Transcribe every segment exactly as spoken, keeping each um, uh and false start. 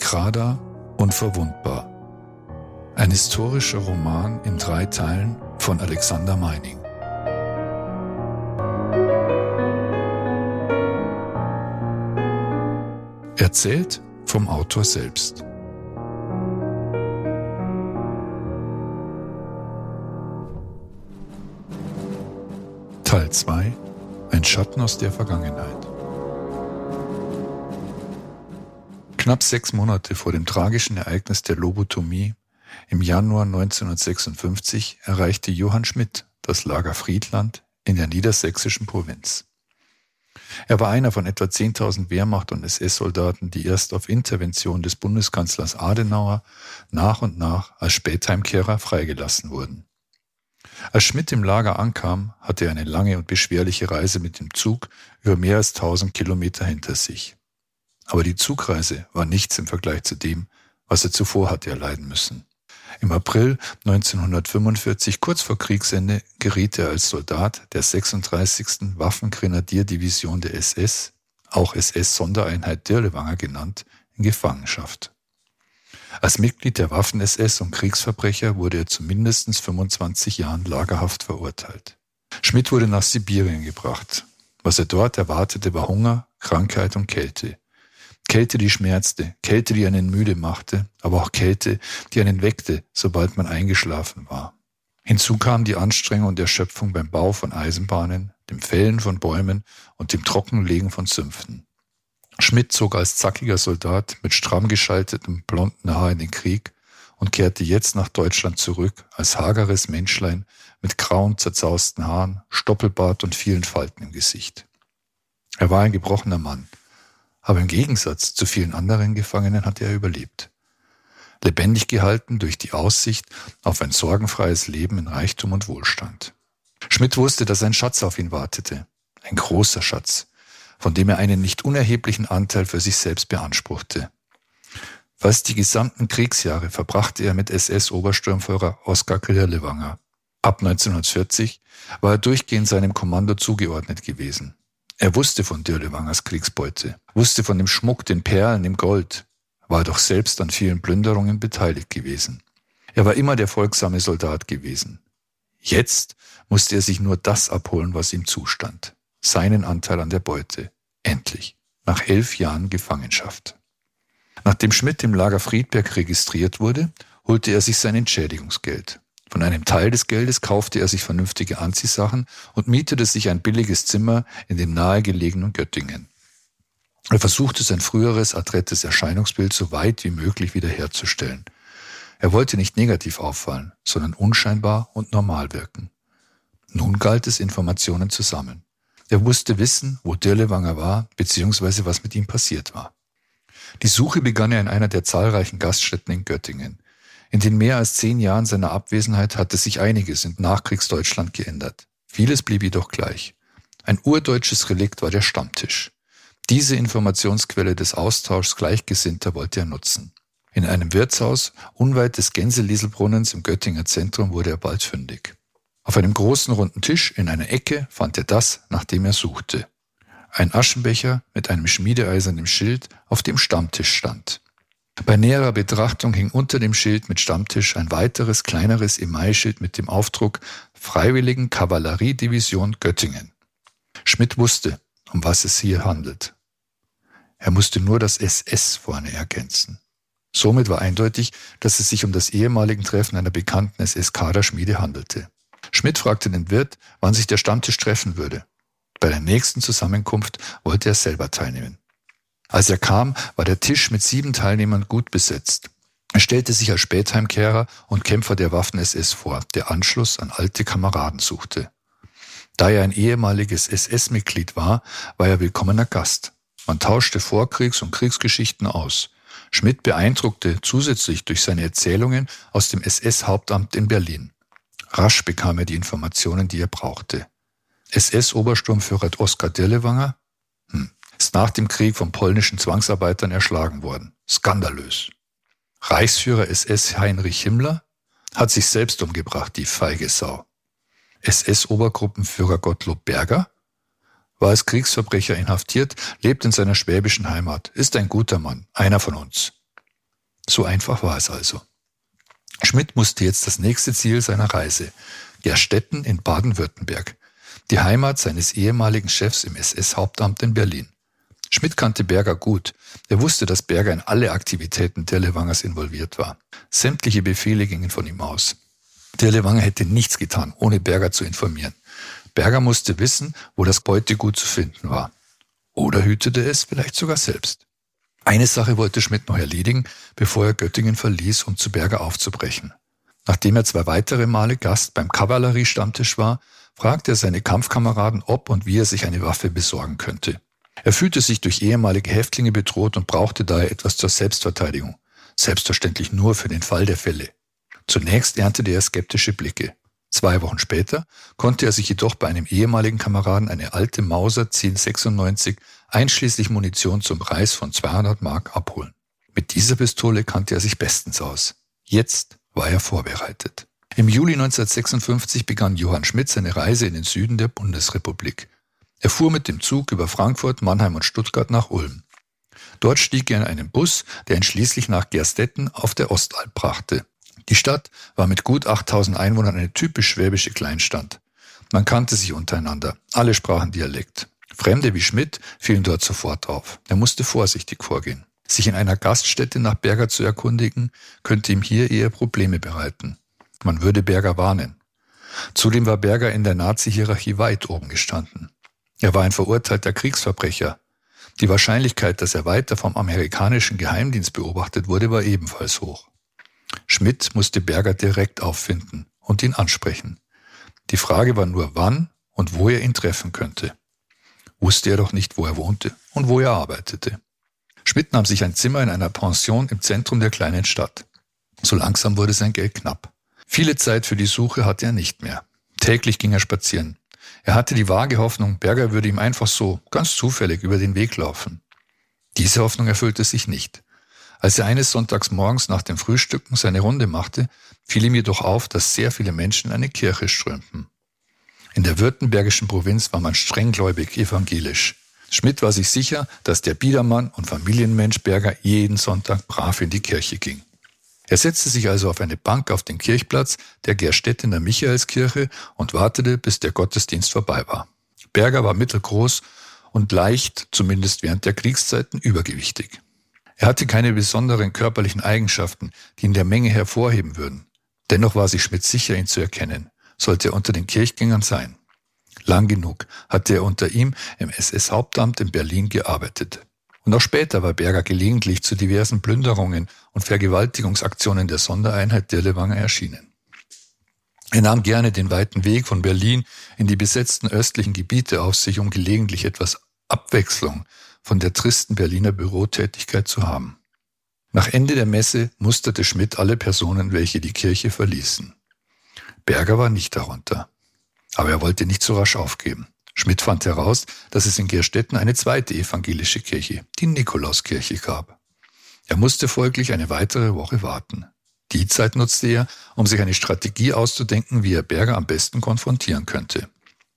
Entrada unverwundbar. Ein historischer Roman in drei Teilen von Alexander Meining. Erzählt vom Autor selbst. Teil zwei. Ein Schatten aus der Vergangenheit. Knapp sechs Monate vor dem tragischen Ereignis der Lobotomie im Januar neunzehnhundertsechsundfünfzig erreichte Johann Schmidt das Lager Friedland in der niedersächsischen Provinz. Er war einer von etwa zehntausend Wehrmacht- und S S-Soldaten, die erst auf Intervention des Bundeskanzlers Adenauer nach und nach als Spätheimkehrer freigelassen wurden. Als Schmidt im Lager ankam, hatte er eine lange und beschwerliche Reise mit dem Zug über mehr als tausend Kilometer hinter sich. Aber die Zugreise war nichts im Vergleich zu dem, was er zuvor hatte erleiden müssen. Im April neunzehnhundertfünfundvierzig, kurz vor Kriegsende, geriet er als Soldat der sechsunddreißigsten Waffengrenadierdivision der S S, auch S S-Sondereinheit Dirlewanger genannt, in Gefangenschaft. Als Mitglied der Waffen-S S und Kriegsverbrecher wurde er zu mindestens fünfundzwanzig Jahren Lagerhaft verurteilt. Schmidt wurde nach Sibirien gebracht. Was er dort erwartete, war Hunger, Krankheit und Kälte. Kälte, die schmerzte, Kälte, die einen müde machte, aber auch Kälte, die einen weckte, sobald man eingeschlafen war. Hinzu kam die Anstrengung und Erschöpfung beim Bau von Eisenbahnen, dem Fällen von Bäumen und dem Trockenlegen von Sümpfen. Schmidt zog als zackiger Soldat mit stramm geschaltetem blonden Haar in den Krieg und kehrte jetzt nach Deutschland zurück als hageres Menschlein mit grauen, zerzausten Haaren, Stoppelbart und vielen Falten im Gesicht. Er war ein gebrochener Mann. Aber im Gegensatz zu vielen anderen Gefangenen hatte er überlebt. Lebendig gehalten durch die Aussicht auf ein sorgenfreies Leben in Reichtum und Wohlstand. Schmidt wusste, dass ein Schatz auf ihn wartete. Ein großer Schatz, von dem er einen nicht unerheblichen Anteil für sich selbst beanspruchte. Fast die gesamten Kriegsjahre verbrachte er mit S S-Obersturmführer Oskar Dirlewanger. Ab neunzehnhundertvierzig war er durchgehend seinem Kommando zugeordnet gewesen. Er wusste von Dirlewangers Kriegsbeute, wusste von dem Schmuck, den Perlen, dem Gold, war doch selbst an vielen Plünderungen beteiligt gewesen. Er war immer der folgsame Soldat gewesen. Jetzt musste er sich nur das abholen, was ihm zustand. Seinen Anteil an der Beute. Endlich. Nach elf Jahren Gefangenschaft. Nachdem Schmidt im Lager Friedberg registriert wurde, holte er sich sein Entschädigungsgeld. Von einem Teil des Geldes kaufte er sich vernünftige Anziehsachen und mietete sich ein billiges Zimmer in dem nahegelegenen Göttingen. Er versuchte sein früheres, adrettes Erscheinungsbild so weit wie möglich wiederherzustellen. Er wollte nicht negativ auffallen, sondern unscheinbar und normal wirken. Nun galt es, Informationen zu sammeln. Er musste wissen, wo Dirlewanger war, beziehungsweise was mit ihm passiert war. Die Suche begann er in einer der zahlreichen Gaststätten in Göttingen. In den mehr als zehn Jahren seiner Abwesenheit hatte sich einiges in Nachkriegsdeutschland geändert. Vieles blieb jedoch gleich. Ein urdeutsches Relikt war der Stammtisch. Diese Informationsquelle des Austauschs Gleichgesinnter wollte er nutzen. In einem Wirtshaus unweit des Gänselieselbrunnens im Göttinger Zentrum wurde er bald fündig. Auf einem großen runden Tisch in einer Ecke fand er das, nach dem er suchte. Ein Aschenbecher mit einem schmiedeeisernen Schild, auf dem Stammtisch stand. Bei näherer Betrachtung hing unter dem Schild mit Stammtisch ein weiteres, kleineres Emailschild mit dem Aufdruck Freiwilligen Kavalleriedivision Göttingen. Schmidt wusste, um was es hier handelt. Er musste nur das S S vorne ergänzen. Somit war eindeutig, dass es sich um das ehemalige Treffen einer bekannten S S-Kaderschmiede handelte. Schmidt fragte den Wirt, wann sich der Stammtisch treffen würde. Bei der nächsten Zusammenkunft wollte er selber teilnehmen. Als er kam, war der Tisch mit sieben Teilnehmern gut besetzt. Er stellte sich als Spätheimkehrer und Kämpfer der Waffen-S S vor, der Anschluss an alte Kameraden suchte. Da er ein ehemaliges S S-Mitglied war, war er willkommener Gast. Man tauschte Vorkriegs- und Kriegsgeschichten aus. Schmidt beeindruckte zusätzlich durch seine Erzählungen aus dem S S-Hauptamt in Berlin. Rasch bekam er die Informationen, die er brauchte. S S-Obersturmführer Oskar Dirlewanger hm, ist nach dem Krieg von polnischen Zwangsarbeitern erschlagen worden. Skandalös. Reichsführer S S Heinrich Himmler hat sich selbst umgebracht, die feige Sau. S S-Obergruppenführer Gottlob Berger war als Kriegsverbrecher inhaftiert, lebt in seiner schwäbischen Heimat, ist ein guter Mann, einer von uns. So einfach war es also. Schmidt musste jetzt das nächste Ziel seiner Reise, Gerstetten in Baden-Württemberg, die Heimat seines ehemaligen Chefs im S S-Hauptamt in Berlin. Schmidt kannte Berger gut. Er wusste, dass Berger in alle Aktivitäten Dirlewangers involviert war. Sämtliche Befehle gingen von ihm aus. Dirlewanger hätte nichts getan, ohne Berger zu informieren. Berger musste wissen, wo das Beutegut zu finden war. Oder hütete es vielleicht sogar selbst. Eine Sache wollte Schmidt noch erledigen, bevor er Göttingen verließ, um zu Berger aufzubrechen. Nachdem er zwei weitere Male Gast beim Kavalleriestammtisch war, fragte er seine Kampfkameraden, ob und wie er sich eine Waffe besorgen könnte. Er fühlte sich durch ehemalige Häftlinge bedroht und brauchte daher etwas zur Selbstverteidigung. Selbstverständlich nur für den Fall der Fälle. Zunächst erntete er skeptische Blicke. Zwei Wochen später konnte er sich jedoch bei einem ehemaligen Kameraden eine alte Mauser zehn sechsundneunzig einschließlich Munition zum Preis von zweihundert Mark abholen. Mit dieser Pistole kannte er sich bestens aus. Jetzt war er vorbereitet. Im Juli neunzehnhundertsechsundfünfzig begann Johann Schmidt seine Reise in den Süden der Bundesrepublik. Er fuhr mit dem Zug über Frankfurt, Mannheim und Stuttgart nach Ulm. Dort stieg er in einen Bus, der ihn schließlich nach Gerstetten auf der Ostalb brachte. Die Stadt war mit gut achttausend Einwohnern eine typisch schwäbische Kleinstadt. Man kannte sich untereinander, alle sprachen Dialekt. Fremde wie Schmidt fielen dort sofort auf. Er musste vorsichtig vorgehen. Sich in einer Gaststätte nach Berger zu erkundigen, könnte ihm hier eher Probleme bereiten. Man würde Berger warnen. Zudem war Berger in der Nazi-Hierarchie weit oben gestanden. Er war ein verurteilter Kriegsverbrecher. Die Wahrscheinlichkeit, dass er weiter vom amerikanischen Geheimdienst beobachtet wurde, war ebenfalls hoch. Schmidt musste Berger direkt auffinden und ihn ansprechen. Die Frage war nur, wann und wo er ihn treffen könnte. Wusste er doch nicht, wo er wohnte und wo er arbeitete. Schmidt nahm sich ein Zimmer in einer Pension im Zentrum der kleinen Stadt. So langsam wurde sein Geld knapp. Viele Zeit für die Suche hatte er nicht mehr. Täglich ging er spazieren. Er hatte die vage Hoffnung, Berger würde ihm einfach so, ganz zufällig, über den Weg laufen. Diese Hoffnung erfüllte sich nicht. Als er eines Sonntags morgens nach dem Frühstücken seine Runde machte, fiel ihm jedoch auf, dass sehr viele Menschen in eine Kirche strömten. In der württembergischen Provinz war man strenggläubig evangelisch. Schmidt war sich sicher, dass der Biedermann und Familienmensch Berger jeden Sonntag brav in die Kirche ging. Er setzte sich also auf eine Bank auf den Kirchplatz der Gerstettener Michaelskirche und wartete, bis der Gottesdienst vorbei war. Berger war mittelgroß und leicht, zumindest während der Kriegszeiten, übergewichtig. Er hatte keine besonderen körperlichen Eigenschaften, die ihn der Menge hervorheben würden. Dennoch war sich Schmidt sicher, ihn zu erkennen, sollte er unter den Kirchgängern sein. Lang genug hatte er unter ihm im S S-Hauptamt in Berlin gearbeitet. Und auch später war Berger gelegentlich zu diversen Plünderungen und Vergewaltigungsaktionen der Sondereinheit Dirlewanger erschienen. Er nahm gerne den weiten Weg von Berlin in die besetzten östlichen Gebiete auf sich, um gelegentlich etwas Abwechslung von der tristen Berliner Bürotätigkeit zu haben. Nach Ende der Messe musterte Schmidt alle Personen, welche die Kirche verließen. Berger war nicht darunter. Aber er wollte nicht so rasch aufgeben. Schmidt fand heraus, dass es in Gerstetten eine zweite evangelische Kirche, die Nikolauskirche, gab. Er musste folglich eine weitere Woche warten. Die Zeit nutzte er, um sich eine Strategie auszudenken, wie er Berger am besten konfrontieren könnte.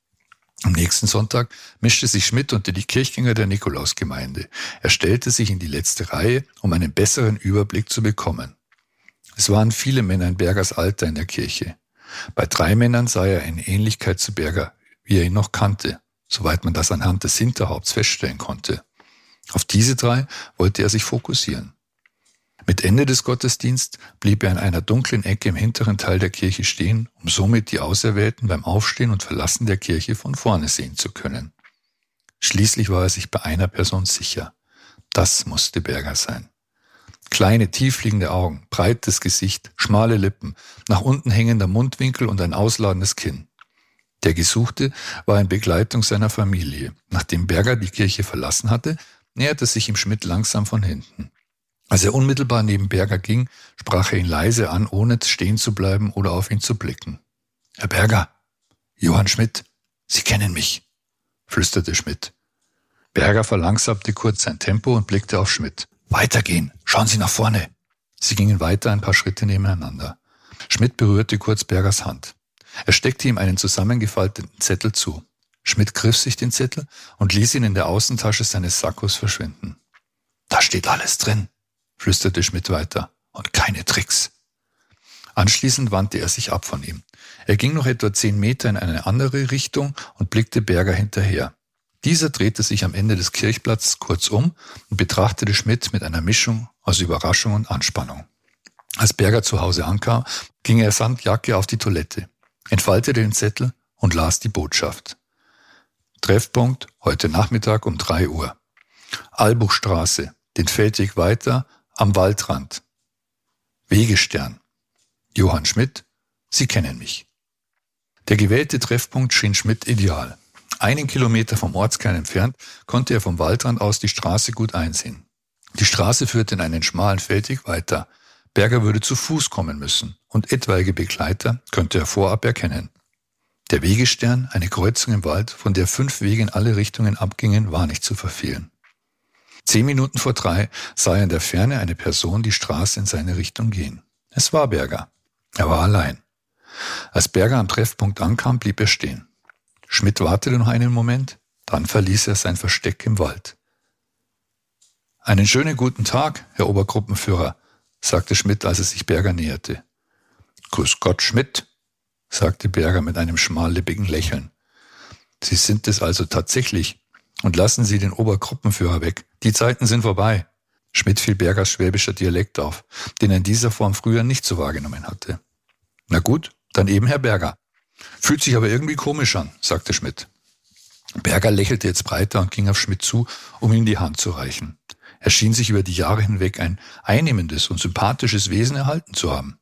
Am nächsten Sonntag mischte sich Schmidt unter die Kirchgänger der Nikolausgemeinde. Er stellte sich in die letzte Reihe, um einen besseren Überblick zu bekommen. Es waren viele Männer in Bergers Alter in der Kirche. Bei drei Männern sah er eine Ähnlichkeit zu Berger, wie er ihn noch kannte, soweit man das anhand des Hinterhaupts feststellen konnte. Auf diese drei wollte er sich fokussieren. Mit Ende des Gottesdienstes blieb er in einer dunklen Ecke im hinteren Teil der Kirche stehen, um somit die Auserwählten beim Aufstehen und Verlassen der Kirche von vorne sehen zu können. Schließlich war er sich bei einer Person sicher. Das musste Berger sein. Kleine, tiefliegende Augen, breites Gesicht, schmale Lippen, nach unten hängender Mundwinkel und ein ausladendes Kinn. Der Gesuchte war in Begleitung seiner Familie. Nachdem Berger die Kirche verlassen hatte, näherte sich ihm Schmidt langsam von hinten. Als er unmittelbar neben Berger ging, sprach er ihn leise an, ohne stehen zu bleiben oder auf ihn zu blicken. »Herr Berger, Johann Schmidt, Sie kennen mich«, flüsterte Schmidt. Berger verlangsamte kurz sein Tempo und blickte auf Schmidt. »Weitergehen, schauen Sie nach vorne.« Sie gingen weiter ein paar Schritte nebeneinander. Schmidt berührte kurz Bergers Hand. Er steckte ihm einen zusammengefalteten Zettel zu. Schmidt griff sich den Zettel und ließ ihn in der Außentasche seines Sakkos verschwinden. »Da steht alles drin«, flüsterte Schmidt weiter. und keine Tricks. Anschließend wandte er sich ab von ihm. Er ging noch etwa zehn Meter in eine andere Richtung und blickte Berger hinterher. Dieser drehte sich am Ende des Kirchplatzes kurz um und betrachtete Schmidt mit einer Mischung aus Überraschung und Anspannung. Als Berger zu Hause ankam, ging er samt Jacke auf die Toilette, entfaltete den Zettel und las die Botschaft. Treffpunkt heute Nachmittag um drei Uhr. Albuchstraße, den Feldweg weiter, am Waldrand. Wegestern. Johann Schmidt, Sie kennen mich. Der gewählte Treffpunkt schien Schmidt ideal. Einen Kilometer vom Ortskern entfernt konnte er vom Waldrand aus die Straße gut einsehen. Die Straße führte in einen schmalen Feldweg weiter. Berger würde zu Fuß kommen müssen und etwaige Begleiter könnte er vorab erkennen. Der Wegestern, eine Kreuzung im Wald, von der fünf Wege in alle Richtungen abgingen, war nicht zu verfehlen. Zehn Minuten vor drei sah er in der Ferne eine Person die Straße in seine Richtung gehen. Es war Berger. Er war allein. Als Berger am Treffpunkt ankam, blieb er stehen. Schmidt wartete noch einen Moment, dann verließ er sein Versteck im Wald. »Einen schönen guten Tag, Herr Obergruppenführer«, sagte Schmidt, als er sich Berger näherte. »Grüß Gott, Schmidt«, sagte Berger mit einem schmallippigen Lächeln. »Sie sind es also tatsächlich. Und lassen Sie den Obergruppenführer weg. Die Zeiten sind vorbei.« Schmidt fiel Bergers schwäbischer Dialekt auf, den er in dieser Form früher nicht so wahrgenommen hatte. »Na gut, dann eben Herr Berger. Fühlt sich aber irgendwie komisch an«, sagte Schmidt. Berger lächelte jetzt breiter und ging auf Schmidt zu, um ihm die Hand zu reichen. Er schien sich über die Jahre hinweg ein einnehmendes und sympathisches Wesen erhalten zu haben.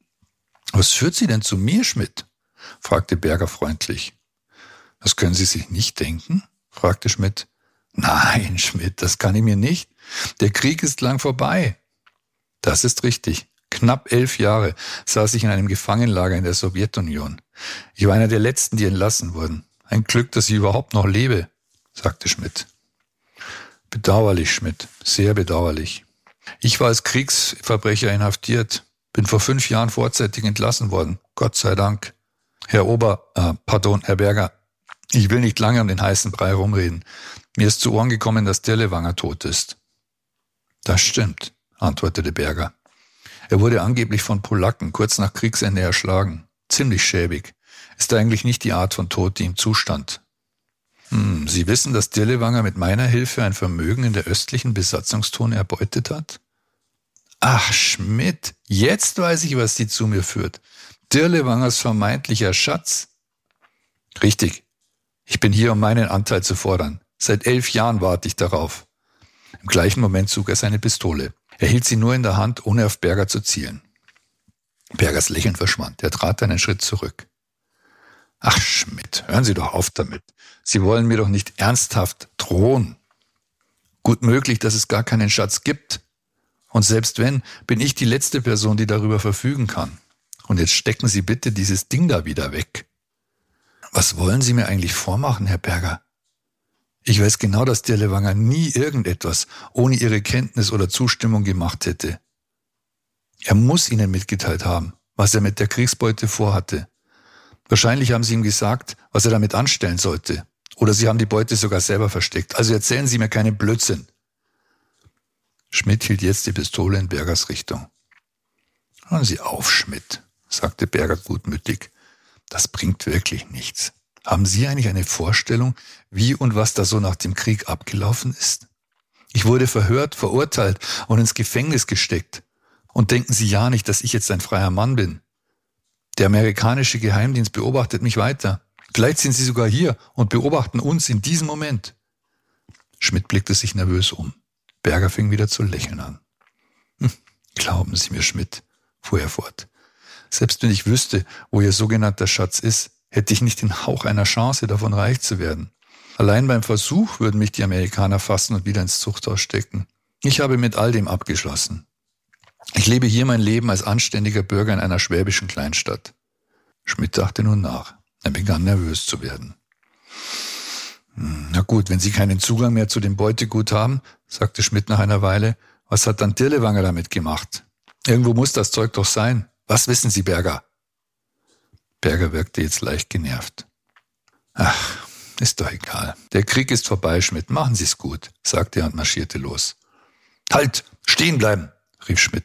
»Was führt Sie denn zu mir, Schmidt?« fragte Berger freundlich. »Das können Sie sich nicht denken?« fragte Schmidt. »Nein, Schmidt, das kann ich mir nicht. Der Krieg ist lang vorbei.« »Das ist richtig. Knapp elf Jahre saß ich in einem Gefangenenlager in der Sowjetunion. Ich war einer der Letzten, die entlassen wurden. Ein Glück, dass ich überhaupt noch lebe«, sagte Schmidt. »Bedauerlich, Schmidt, sehr bedauerlich. Ich war als Kriegsverbrecher inhaftiert, bin vor fünf Jahren vorzeitig entlassen worden, Gott sei Dank. Herr Ober, äh, pardon, Herr Berger, ich will nicht lange um den heißen Brei rumreden. Mir ist zu Ohren gekommen, dass Dirlewanger tot ist.« »Das stimmt«, antwortete Berger. »Er wurde angeblich von Polacken kurz nach Kriegsende erschlagen. Ziemlich schäbig. Ist eigentlich nicht die Art von Tod, die ihm zustand.« Hm, Sie wissen, dass Dirlewanger mit meiner Hilfe ein Vermögen in der östlichen Besatzungszone erbeutet hat? »Ach, Schmidt, jetzt weiß ich, was Sie zu mir führt. Dirlewangers vermeintlicher Schatz?« »Richtig. Ich bin hier, um meinen Anteil zu fordern. Seit elf Jahren warte ich darauf.« Im gleichen Moment zog er seine Pistole. Er hielt sie nur in der Hand, ohne auf Berger zu zielen. Bergers Lächeln verschwand. Er trat einen Schritt zurück. »Ach, Schmidt, hören Sie doch auf damit. Sie wollen mir doch nicht ernsthaft drohen. Gut möglich, dass es gar keinen Schatz gibt. Und selbst wenn, bin ich die letzte Person, die darüber verfügen kann. Und jetzt stecken Sie bitte dieses Ding da wieder weg.« »Was wollen Sie mir eigentlich vormachen, Herr Berger? Ich weiß genau, dass Dirlewanger nie irgendetwas ohne Ihre Kenntnis oder Zustimmung gemacht hätte. Er muss Ihnen mitgeteilt haben, was er mit der Kriegsbeute vorhatte. Wahrscheinlich haben Sie ihm gesagt, was er damit anstellen sollte. Oder Sie haben die Beute sogar selber versteckt. Also erzählen Sie mir keinen Blödsinn.« Schmidt hielt jetzt die Pistole in Bergers Richtung. »Hören Sie auf, Schmidt«, sagte Berger gutmütig. »Das bringt wirklich nichts. Haben Sie eigentlich eine Vorstellung, wie und was da so nach dem Krieg abgelaufen ist? Ich wurde verhört, verurteilt und ins Gefängnis gesteckt. Und denken Sie ja nicht, dass ich jetzt ein freier Mann bin. Der amerikanische Geheimdienst beobachtet mich weiter. Vielleicht sind sie sogar hier und beobachten uns in diesem Moment.« Schmidt blickte sich nervös um. Berger fing wieder zu lächeln an. Hm, »Glauben Sie mir, Schmidt«, fuhr er fort, »selbst wenn ich wüsste, wo Ihr sogenannter Schatz ist, hätte ich nicht den Hauch einer Chance, davon reich zu werden. Allein beim Versuch würden mich die Amerikaner fassen und wieder ins Zuchthaus stecken. Ich habe mit all dem abgeschlossen. Ich lebe hier mein Leben als anständiger Bürger in einer schwäbischen Kleinstadt.« Schmidt dachte nun nach. Er begann nervös zu werden. »Na gut, wenn Sie keinen Zugang mehr zu dem Beutegut haben«, sagte Schmidt nach einer Weile, »was hat dann Dirlewanger damit gemacht? Irgendwo muss das Zeug doch sein. Was wissen Sie, Berger?« Berger wirkte jetzt leicht genervt. »Ach, ist doch egal. Der Krieg ist vorbei, Schmidt. Machen Sie's gut«, sagte er und marschierte los. »Halt! Stehen bleiben!« rief Schmidt.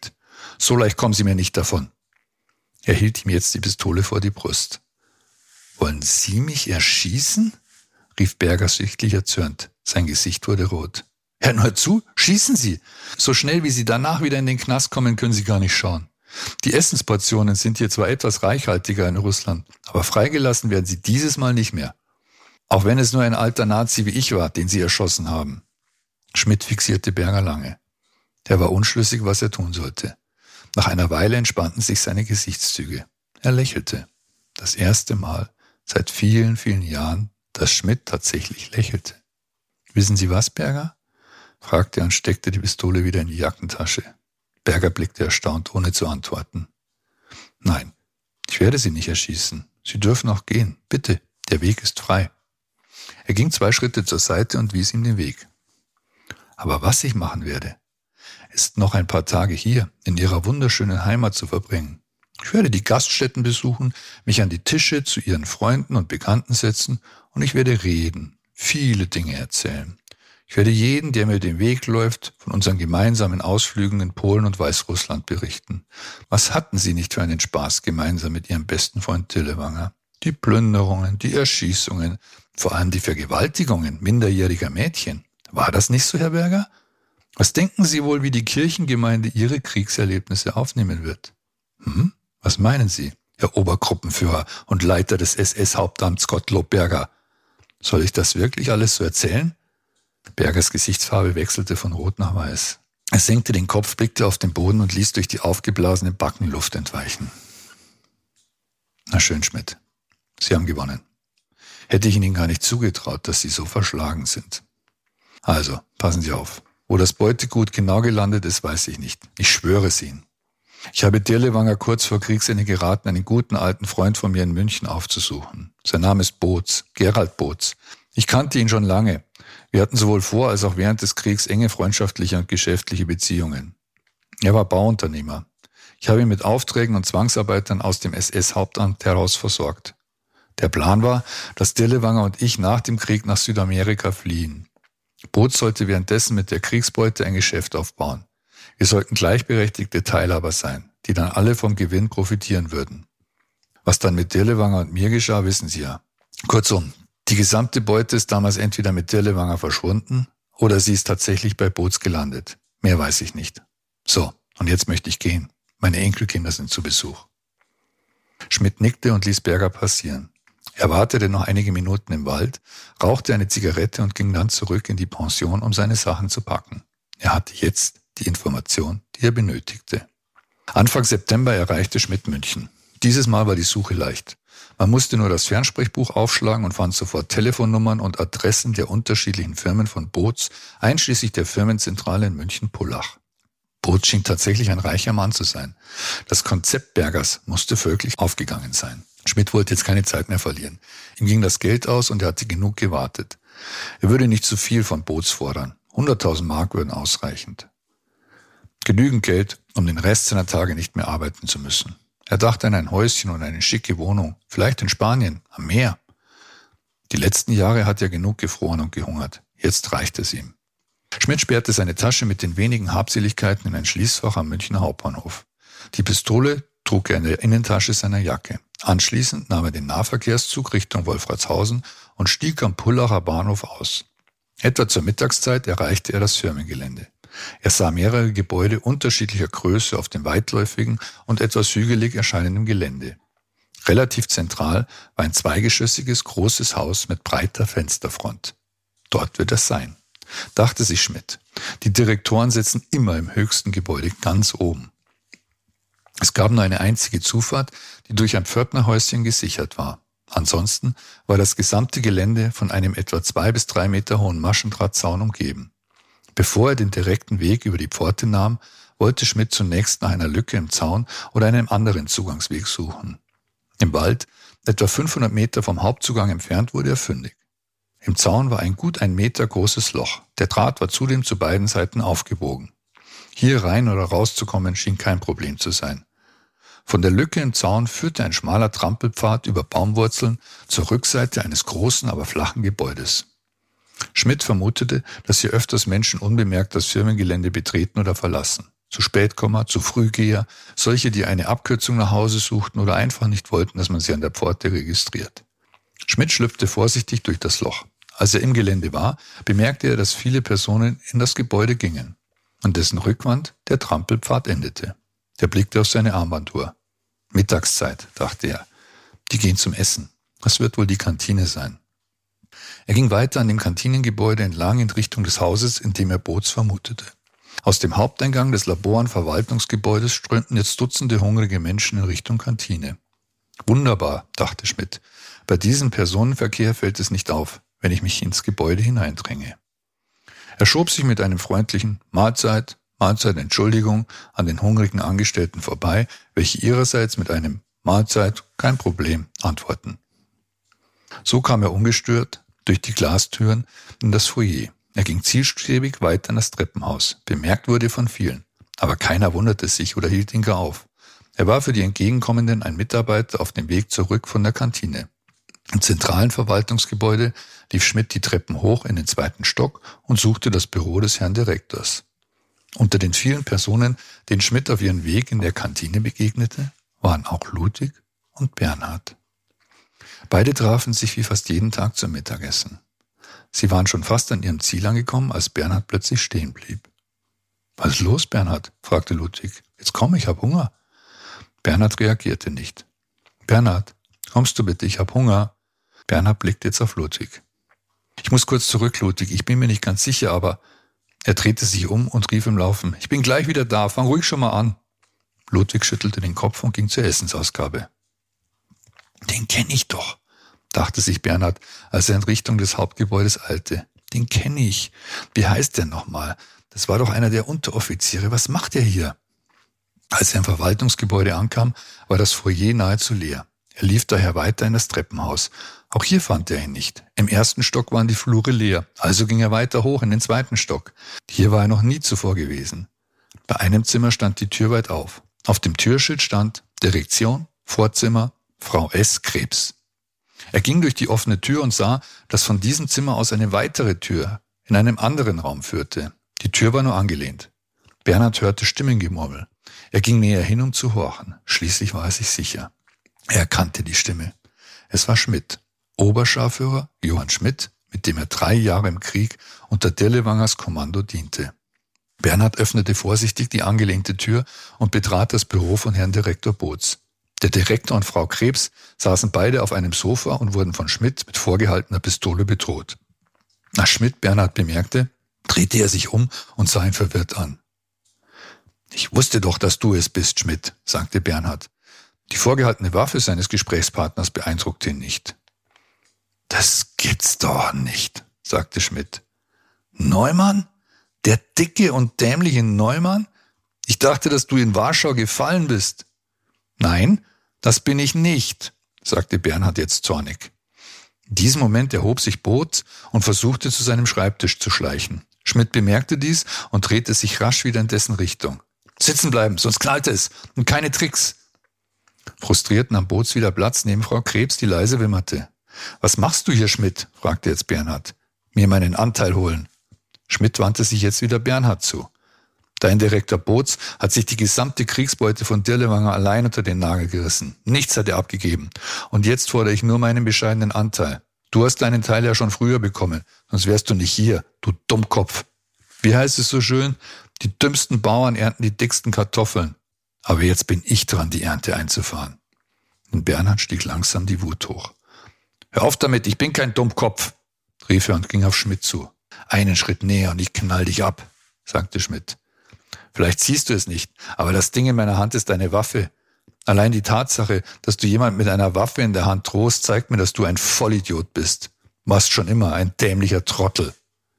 So leicht kommen Sie mir nicht davon. Er hielt ihm jetzt die Pistole vor die Brust. »Wollen Sie mich erschießen?« rief Berger sichtlich erzürnt. Sein Gesicht wurde rot. »Hör nur zu, schießen Sie! So schnell, wie Sie danach wieder in den Knast kommen, können Sie gar nicht schauen. Die Essensportionen sind hier zwar etwas reichhaltiger in Russland, aber freigelassen werden Sie dieses Mal nicht mehr. Auch wenn es nur ein alter Nazi wie ich war, den Sie erschossen haben.« Schmidt fixierte Berger lange. Er war unschlüssig, was er tun sollte. Nach einer Weile entspannten sich seine Gesichtszüge. Er lächelte. Das erste Mal seit vielen, vielen Jahren, dass Schmidt tatsächlich lächelte. »Wissen Sie was, Berger?« fragte er und steckte die Pistole wieder in die Jackentasche. Berger blickte erstaunt, ohne zu antworten. »Nein, ich werde Sie nicht erschießen. Sie dürfen auch gehen. Bitte, der Weg ist frei.« Er ging zwei Schritte zur Seite und wies ihm den Weg. »Aber was ich machen werde, ist noch ein paar Tage hier in Ihrer wunderschönen Heimat zu verbringen. Ich werde die Gaststätten besuchen, mich an die Tische zu Ihren Freunden und Bekannten setzen und ich werde reden, viele Dinge erzählen. Ich werde jeden, der mir den Weg läuft, von unseren gemeinsamen Ausflügen in Polen und Weißrussland berichten. Was hatten Sie nicht für einen Spaß gemeinsam mit Ihrem besten Freund Dillewanger? Die Plünderungen, die Erschießungen, vor allem die Vergewaltigungen minderjähriger Mädchen. War das nicht so, Herr Berger? Was denken Sie wohl, wie die Kirchengemeinde Ihre Kriegserlebnisse aufnehmen wird? Hm? Was meinen Sie, Herr Obergruppenführer und Leiter des S S-Hauptamts Gottlob Berger? Soll ich das wirklich alles so erzählen? Bergers Gesichtsfarbe wechselte von rot nach weiß. Er senkte den Kopf, blickte auf den Boden und ließ durch die aufgeblasene Backen Luft entweichen. Na schön, Schmidt. Sie haben gewonnen. Hätte ich Ihnen gar nicht zugetraut, dass Sie so verschlagen sind. Also, passen Sie auf. Wo das Beutegut genau gelandet ist, weiß ich nicht. Ich schwöre es Ihnen. Ich habe Dirlewanger kurz vor Kriegsende geraten, einen guten alten Freund von mir in München aufzusuchen. Sein Name ist Boots, Gerald Boots. Ich kannte ihn schon lange. Wir hatten sowohl vor als auch während des Kriegs enge freundschaftliche und geschäftliche Beziehungen. Er war Bauunternehmer. Ich habe ihn mit Aufträgen und Zwangsarbeitern aus dem S S-Hauptamt heraus versorgt. Der Plan war, dass Dirlewanger und ich nach dem Krieg nach Südamerika fliehen. Boots sollte währenddessen mit der Kriegsbeute ein Geschäft aufbauen. Wir sollten gleichberechtigte Teilhaber sein, die dann alle vom Gewinn profitieren würden. Was dann mit Dirlewanger und mir geschah, wissen Sie ja. Kurzum, die gesamte Beute ist damals entweder mit Dirlewanger verschwunden oder sie ist tatsächlich bei Boots gelandet. Mehr weiß ich nicht. So, und jetzt möchte ich gehen. Meine Enkelkinder sind zu Besuch. Schmidt nickte und ließ Berger passieren. Er wartete noch einige Minuten im Wald, rauchte eine Zigarette und ging dann zurück in die Pension, um seine Sachen zu packen. Er hatte jetzt die Information, die er benötigte. Anfang September erreichte Schmidt München. Dieses Mal war die Suche leicht. Man musste nur das Fernsprechbuch aufschlagen und fand sofort Telefonnummern und Adressen der unterschiedlichen Firmen von Boots, einschließlich der Firmenzentrale in München-Pullach. Boots schien tatsächlich ein reicher Mann zu sein. Das Konzept Bergers musste folglich aufgegangen sein. Schmidt wollte jetzt keine Zeit mehr verlieren. Ihm ging das Geld aus und er hatte genug gewartet. Er würde nicht zu viel von Boots fordern. hunderttausend Mark würden ausreichend. Genügend Geld, um den Rest seiner Tage nicht mehr arbeiten zu müssen. Er dachte an ein Häuschen und eine schicke Wohnung, vielleicht in Spanien, am Meer. Die letzten Jahre hat er genug gefroren und gehungert. Jetzt reicht es ihm. Schmidt sperrte seine Tasche mit den wenigen Habseligkeiten in ein Schließfach am Münchner Hauptbahnhof. Die Pistole trug er in der Innentasche seiner Jacke. Anschließend nahm er den Nahverkehrszug Richtung Wolfratshausen und stieg am Pullacher Bahnhof aus. Etwa zur Mittagszeit erreichte er das Firmengelände. Er sah mehrere Gebäude unterschiedlicher Größe auf dem weitläufigen und etwas hügelig erscheinenden Gelände. Relativ zentral war ein zweigeschossiges großes Haus mit breiter Fensterfront. Dort wird es sein, dachte sich Schmidt. Die Direktoren sitzen immer im höchsten Gebäude ganz oben. Es gab nur eine einzige Zufahrt, die durch ein Pförtnerhäuschen gesichert war. Ansonsten war das gesamte Gelände von einem etwa zwei bis drei Meter hohen Maschendrahtzaun umgeben. Bevor er den direkten Weg über die Pforte nahm, wollte Schmidt zunächst nach einer Lücke im Zaun oder einem anderen Zugangsweg suchen. Im Wald, etwa fünfhundert Meter vom Hauptzugang entfernt, wurde er fündig. Im Zaun war ein gut ein Meter großes Loch. Der Draht war zudem zu beiden Seiten aufgebogen. Hier rein oder rauszukommen schien kein Problem zu sein. Von der Lücke im Zaun führte ein schmaler Trampelpfad über Baumwurzeln zur Rückseite eines großen, aber flachen Gebäudes. Schmidt vermutete, dass hier öfters Menschen unbemerkt das Firmengelände betreten oder verlassen. Zu Spätkommer, zu Frühgeher, solche, die eine Abkürzung nach Hause suchten oder einfach nicht wollten, dass man sie an der Pforte registriert. Schmidt schlüpfte vorsichtig durch das Loch. Als er im Gelände war, bemerkte er, dass viele Personen in das Gebäude gingen. An dessen Rückwand der Trampelpfad endete. Er blickte auf seine Armbanduhr. Mittagszeit, dachte er. Die gehen zum Essen. Das wird wohl die Kantine sein. Er ging weiter an dem Kantinengebäude entlang in Richtung des Hauses, in dem er Boots vermutete. Aus dem Haupteingang des Labor- und Verwaltungsgebäudes strömten jetzt Dutzende hungrige Menschen in Richtung Kantine. Wunderbar, dachte Schmidt. Bei diesem Personenverkehr fällt es nicht auf, wenn ich mich ins Gebäude hineindränge. Er schob sich mit einem freundlichen Mahlzeit, Mahlzeit, Entschuldigung an den hungrigen Angestellten vorbei, welche ihrerseits mit einem Mahlzeit, kein Problem, antworten. So kam er ungestört durch die Glastüren in das Foyer. Er ging zielstrebig weiter in das Treppenhaus. Bemerkt wurde von vielen, aber keiner wunderte sich oder hielt ihn gar auf. Er war für die Entgegenkommenden ein Mitarbeiter auf dem Weg zurück von der Kantine. Im zentralen Verwaltungsgebäude lief Schmidt die Treppen hoch in den zweiten Stock und suchte das Büro des Herrn Direktors. Unter den vielen Personen, denen Schmidt auf ihrem Weg in der Kantine begegnete, waren auch Ludwig und Bernhard. Beide trafen sich wie fast jeden Tag zum Mittagessen. Sie waren schon fast an ihrem Ziel angekommen, als Bernhard plötzlich stehen blieb. »Was ist los, Bernhard?« fragte Ludwig. »Jetzt komm, ich hab Hunger.« Bernhard reagierte nicht. »Bernhard, kommst du bitte, ich hab Hunger.« Bernhard blickte jetzt auf Ludwig. »Ich muss kurz zurück, Ludwig, ich bin mir nicht ganz sicher, aber...« Er drehte sich um und rief im Laufen. »Ich bin gleich wieder da, fang ruhig schon mal an.« Ludwig schüttelte den Kopf und ging zur Essensausgabe. »Den kenne ich doch«, dachte sich Bernhard, als er in Richtung des Hauptgebäudes eilte. »Den kenne ich. Wie heißt der nochmal? Das war doch einer der Unteroffiziere. Was macht er hier?« Als er im Verwaltungsgebäude ankam, war das Foyer nahezu leer. Er lief daher weiter in das Treppenhaus. Auch hier fand er ihn nicht. Im ersten Stock waren die Flure leer, also ging er weiter hoch in den zweiten Stock. Hier war er noch nie zuvor gewesen. Bei einem Zimmer stand die Tür weit auf. Auf dem Türschild stand Direktion, Vorzimmer, Frau S. Krebs. Er ging durch die offene Tür und sah, dass von diesem Zimmer aus eine weitere Tür in einem anderen Raum führte. Die Tür war nur angelehnt. Bernhard hörte Stimmengemurmel. Er ging näher hin, um zu horchen. Schließlich war er sich sicher. Er erkannte die Stimme. Es war Schmidt, Oberscharführer Johann Schmidt, mit dem er drei Jahre im Krieg unter Dirlewangers Kommando diente. Bernhard öffnete vorsichtig die angelehnte Tür und betrat das Büro von Herrn Direktor Boots. Der Direktor und Frau Krebs saßen beide auf einem Sofa und wurden von Schmidt mit vorgehaltener Pistole bedroht. Als Schmidt Bernhard bemerkte, drehte er sich um und sah ihn verwirrt an. »Ich wusste doch, dass du es bist, Schmidt«, sagte Bernhard. Die vorgehaltene Waffe seines Gesprächspartners beeindruckte ihn nicht. »Das gibt's doch nicht«, sagte Schmidt. »Neumann? Der dicke und dämliche Neumann? Ich dachte, dass du in Warschau gefallen bist.« »Nein, das bin ich nicht«, sagte Bernhard jetzt zornig. In diesem Moment erhob sich Boots und versuchte, zu seinem Schreibtisch zu schleichen. Schmidt bemerkte dies und drehte sich rasch wieder in dessen Richtung. »Sitzen bleiben, sonst knallt es. Und keine Tricks.« Frustriert nahm Boots wieder Platz neben Frau Krebs, die leise wimmerte. »Was machst du hier, Schmidt?« fragte jetzt Bernhard. »Mir meinen Anteil holen.« Schmidt wandte sich jetzt wieder Bernhard zu. Dein Direktor Boots hat sich die gesamte Kriegsbeute von Dirlewanger allein unter den Nagel gerissen. Nichts hat er abgegeben. Und jetzt fordere ich nur meinen bescheidenen Anteil. Du hast deinen Teil ja schon früher bekommen, sonst wärst du nicht hier, du Dummkopf. Wie heißt es so schön? Die dümmsten Bauern ernten die dicksten Kartoffeln. Aber jetzt bin ich dran, die Ernte einzufahren. In Bernhard stieg langsam die Wut hoch. Hör auf damit, ich bin kein Dummkopf, rief er und ging auf Schmidt zu. Einen Schritt näher und ich knall dich ab, sagte Schmidt. Vielleicht siehst du es nicht, aber das Ding in meiner Hand ist eine Waffe. Allein die Tatsache, dass du jemand mit einer Waffe in der Hand drohst, zeigt mir, dass du ein Vollidiot bist. Warst schon immer ein dämlicher Trottel.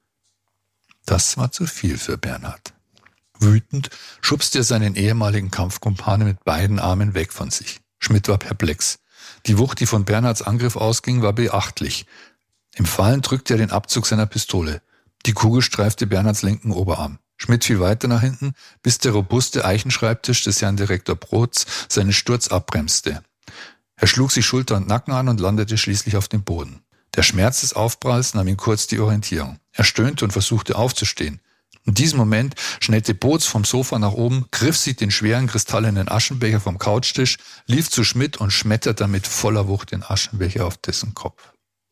Das war zu viel für Bernhard. Wütend schubste er seinen ehemaligen Kampfkumpane mit beiden Armen weg von sich. Schmidt war perplex. Die Wucht, die von Bernhards Angriff ausging, war beachtlich. Im Fallen drückte er den Abzug seiner Pistole. Die Kugel streifte Bernhards linken Oberarm. Schmidt fiel weiter nach hinten, bis der robuste Eichenschreibtisch des Herrn Direktor Boots seinen Sturz abbremste. Er schlug sich Schulter und Nacken an und landete schließlich auf dem Boden. Der Schmerz des Aufpralls nahm ihm kurz die Orientierung. Er stöhnte und versuchte aufzustehen. In diesem Moment schnellte Boots vom Sofa nach oben, griff sich den schweren kristallenen Aschenbecher vom Couchtisch, lief zu Schmidt und schmetterte mit voller Wucht den Aschenbecher auf dessen Kopf.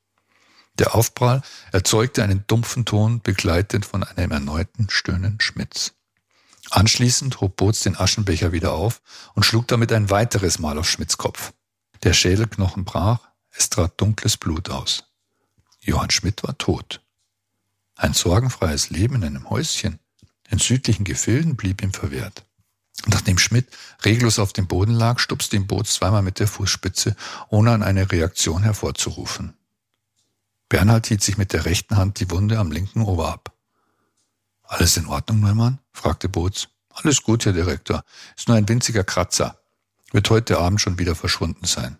Der Aufprall erzeugte einen dumpfen Ton, begleitet von einem erneuten Stöhnen Schmidts. Anschließend hob Boots den Aschenbecher wieder auf und schlug damit ein weiteres Mal auf Schmidts Kopf. Der Schädelknochen brach, es trat dunkles Blut aus. Johann Schmidt war tot. Ein sorgenfreies Leben in einem Häuschen in südlichen Gefilden blieb ihm verwehrt. Nachdem Schmidt reglos auf dem Boden lag, stupste ihn Boots zweimal mit der Fußspitze, ohne an eine Reaktion hervorzurufen. Bernhard hielt sich mit der rechten Hand die Wunde am linken Ober ab. »Alles in Ordnung, Neumann?« fragte Boots. »Alles gut, Herr Direktor. Ist nur ein winziger Kratzer. Wird heute Abend schon wieder verschwunden sein.«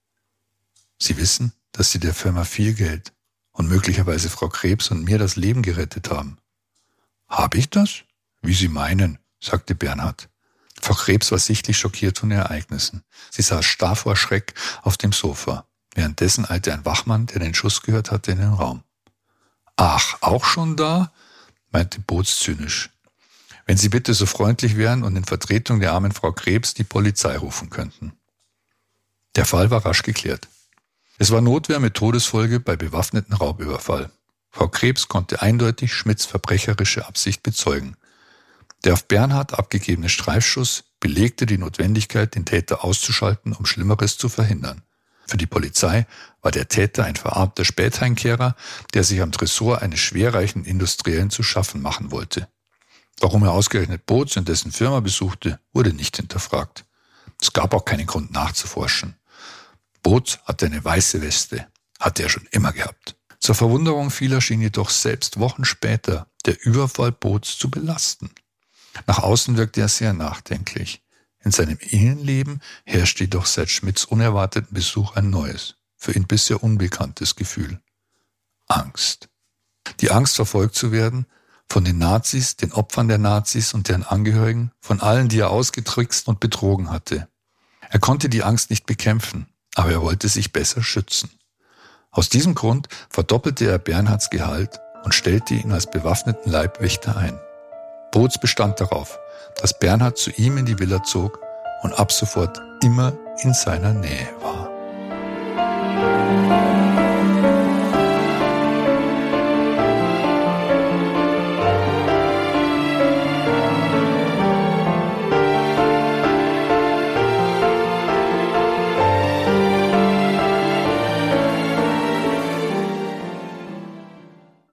»Sie wissen, dass Sie der Firma viel Geld und möglicherweise Frau Krebs und mir das Leben gerettet haben.« »Habe ich das?« »Wie Sie meinen«, sagte Bernhard. Frau Krebs war sichtlich schockiert von den Ereignissen. Sie saß starr vor Schreck auf dem Sofa. Währenddessen eilte ein Wachmann, der den Schuss gehört hatte, in den Raum. »Ach, auch schon da?« meinte Boots zynisch. »Wenn Sie bitte so freundlich wären und in Vertretung der armen Frau Krebs die Polizei rufen könnten.« Der Fall war rasch geklärt. Es war Notwehr mit Todesfolge bei bewaffneten Raubüberfall. Frau Krebs konnte eindeutig Schmidts verbrecherische Absicht bezeugen. Der auf Bernhard abgegebene Streifschuss belegte die Notwendigkeit, den Täter auszuschalten, um Schlimmeres zu verhindern. Für die Polizei war der Täter ein verarmter Spätheimkehrer, der sich am Tresor eines schwerreichen Industriellen zu schaffen machen wollte. Warum er ausgerechnet Boots in dessen Firma besuchte, wurde nicht hinterfragt. Es gab auch keinen Grund nachzuforschen. Boots hatte eine weiße Weste, hatte er schon immer gehabt. Zur Verwunderung vieler schien jedoch selbst Wochen später der Überfall Boots zu belasten. Nach außen wirkte er sehr nachdenklich. In seinem Innenleben herrschte jedoch seit Schmidts unerwarteten Besuch ein neues, für ihn bisher unbekanntes Gefühl. Angst. Die Angst, verfolgt zu werden, von den Nazis, den Opfern der Nazis und deren Angehörigen, von allen, die er ausgetrickst und betrogen hatte. Er konnte die Angst nicht bekämpfen, aber er wollte sich besser schützen. Aus diesem Grund verdoppelte er Bernhards Gehalt und stellte ihn als bewaffneten Leibwächter ein. Boots bestand darauf, dass Bernhard zu ihm in die Villa zog und ab sofort immer in seiner Nähe war.